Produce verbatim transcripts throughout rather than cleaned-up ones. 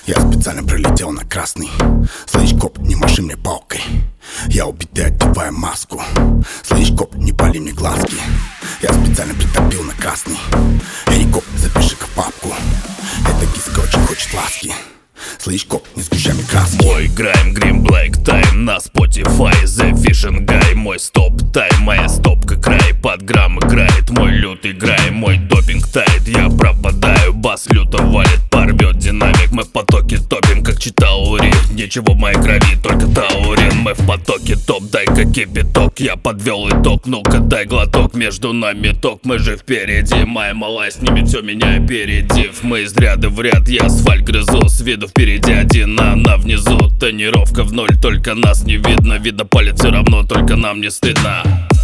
Я специально пролетел на красный. Слышь, коп, не маши мне палкой. Я убитый, одеваю маску. Слышь, коп, не пали мне глазки. Я специально притопил на красный. Эй, коп, запиши-ка в папку. Эта киска очень хочет ласки. Слышь, коп, не сгущай мне краски. Мой грайм, грим, блэк тайм на Spotify, The Fishing Guy. Мой стоп тайм, моя стопка край. Под грамм играет мой лютый грай. Мой допинг тает, я пропадаю. Бас люто валит, порвет динамик. Мы в потоке топим, как читал урин. Ничего в моей крови, только таурин. Мы в потоке топ, дай-ка кипяток. Я подвел итог, ну-ка дай глоток. Между нами ток, мы же впереди. Моя малая снимет все, меня опередив. Мы из ряда в ряд, я асфальт грызу. С виду впереди один, а она внизу. Тонировка в ноль, только нас не видно. Видно палец все равно, только нам не стыдно.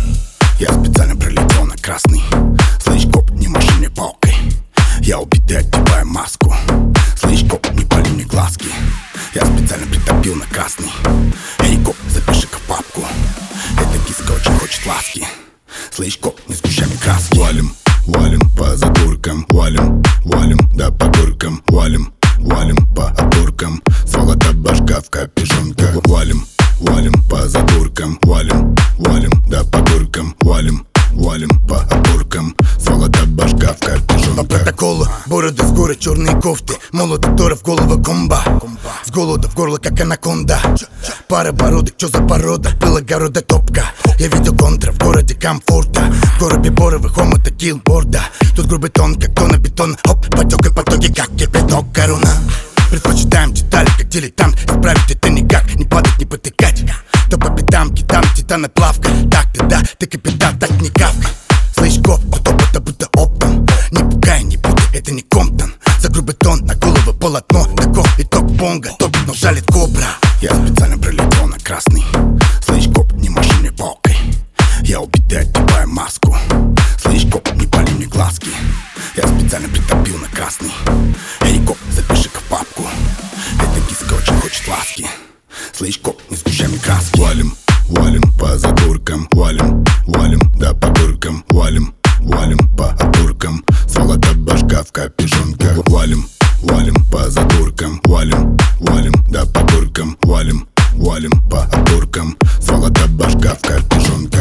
Я специально пролетел на красный. Слышь, коп, не маши мне палкой. Я убитый, одеваю маску. Слышь, коп, не пали мне глазки. Я специально притопил на красный. Эй, коп, запиши-ка в папку. Эта киска очень хочет ласки. Слышь, коп, не сгущай мне краски. Валим, валим по задуркам. Валим, валим, да по горкам. Валим, валим по опоркам. Сволота башка в капюшонках. Валим, валим по задуркам. Валим, валим, да по горкам. Валим, валим по опоркам. Сволота башка в капюшонках. По протоколу, бороды с горы, черные кофты. Молодотора в голову комба. С голода в горло, как анаконда. Пара бородок, чё за порода? Был огорода топка. Я видел контра в городе комфорта. В городе боровых омута килборда. Тут грубый тон, как тонна бетона. Хоп, потек и потоки, как кипяток корона. Предпочитаем детали, как дилетант. Исправить это никак, не падать, не потыкать. То по пятам, китан, титана плавка. Так ты да, ты капитан, так не кавка. Слышь, коп, от опыта будто оптом. Не пугай, не путай, это не Комптон. За грубый тон, на голову полотно. Таков итог бонга, топит, но жалит кобра. Я специально пролетел на красный. Слышь, коп, не маши мне палкой. Я убитый, одеваю маску. Слышь, коп, не пали мне глазки. Я специально притопил на красный. Эй, коп, запиши-ка в папку. Эта киска очень хочет ласки. Слышь, коп, не сгущай мне краски. Валим, валим по задуркам. Валим, валим, да по горкам. Валим, валим по опоркам. Сволота башка в капюшонках. Валим, валим по задуркам. Валим, валим, да по горкам. Валим, валим по опоркам. Сволота башка в капюшонках.